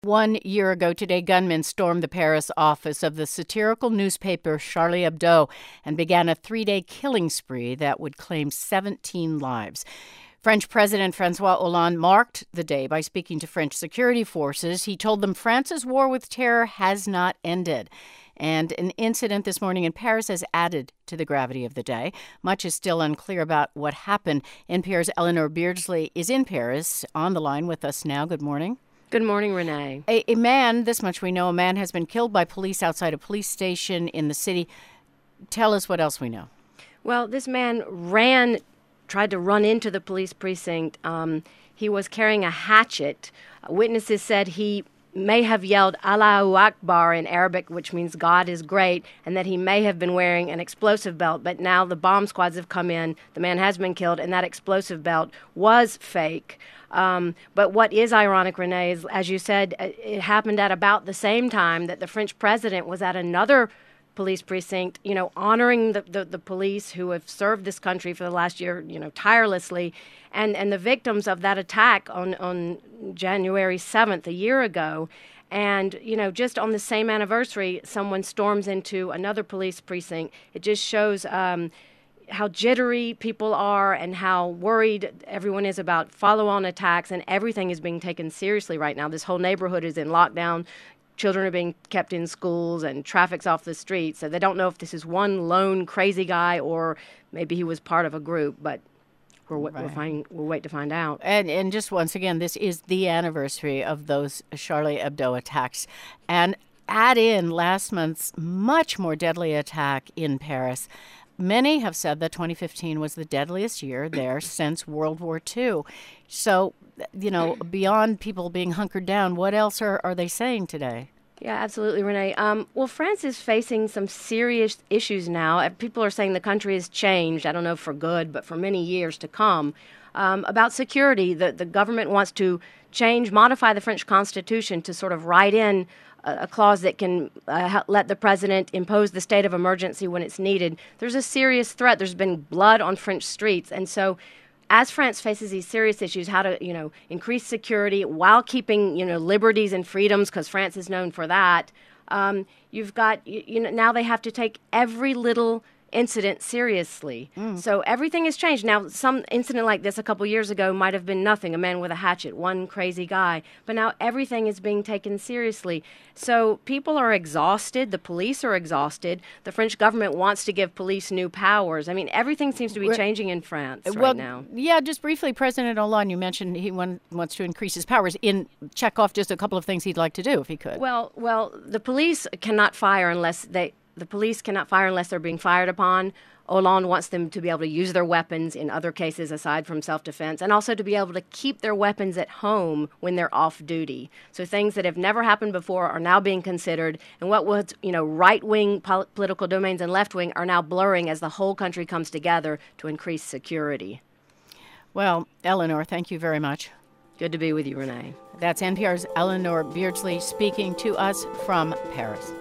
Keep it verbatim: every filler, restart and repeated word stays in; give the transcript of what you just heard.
One year ago today, gunmen stormed the Paris office of the satirical newspaper Charlie Hebdo and began a three-day killing spree that would claim seventeen lives. French President Francois Hollande marked the day by speaking to French security forces. He told them France's war with terror has not ended. And an incident this morning in Paris has added to the gravity of the day. Much is still unclear about what happened. N P R's Eleanor Beardsley is in Paris, on the line with us now. Good morning. Good morning, Renee. A, a man, this much we know, a man has been killed by police outside a police station in the city. Tell us what else we know. Well, this man ran, tried to run into the police precinct. Um, he was carrying a hatchet. Witnesses said he may have yelled Allahu Akbar in Arabic, which means God is great, and that he may have been wearing an explosive belt. But now the bomb squads have come in. The man has been killed, and that explosive belt was fake. Um, but what is ironic, Renee, is, as you said, it happened at about the same time that the French president was at another police precinct, you know, honoring the, the, the police who have served this country for the last year, you know, tirelessly, and, and the victims of that attack on, on January seventh, a year ago. And, you know, just on the same anniversary, someone storms into another police precinct. It just shows um, how jittery people are and how worried everyone is about follow-on attacks, and everything is being taken seriously right now. This whole neighborhood is in lockdown. Children are being kept in schools and traffic's off the streets. So they don't know if this is one lone crazy guy or maybe he was part of a group, but we're, right. we're find, we'll wait to find out. And, and just once again, this is the anniversary of those Charlie Hebdo attacks. And add in last month's much more deadly attack in Paris. Many have said that twenty fifteen was the deadliest year there since World War Two. So, you know, beyond people being hunkered down, what else are, are they saying today? Yeah, absolutely, Renee. Um, well, France is facing some serious issues now. People are saying the country has changed, I don't know for good, but for many years to come. Um, about security, the, the government wants to change, modify the French Constitution to sort of write in a clause that can uh, let the president impose the state of emergency when it's needed. There's a serious threat. There's been blood on French streets. And so as France faces these serious issues, how to, you know, increase security while keeping, you know, liberties and freedoms, because France is known for that, um, you've got, you, you know, now they have to take every little incident seriously. Mm. So everything has changed. Now, some incident like this a couple years ago might have been nothing, a man with a hatchet, one crazy guy. But now everything is being taken seriously. So people are exhausted. The police are exhausted. The French government wants to give police new powers. I mean, everything seems to be changing in France right well, now. Yeah, just briefly, President Hollande, you mentioned he want, wants to increase his powers. In check off just a couple of things he'd like to do if he could. Well, well, the police cannot fire unless they... The police cannot fire unless they're being fired upon. Hollande wants them to be able to use their weapons in other cases aside from self-defense, and also to be able to keep their weapons at home when they're off duty. So things that have never happened before are now being considered, and what was, you know, right-wing pol- political domains and left-wing are now blurring as the whole country comes together to increase security. Well, Eleanor, thank you very much. Good to be with you, Renee. That's N P R's Eleanor Beardsley speaking to us from Paris.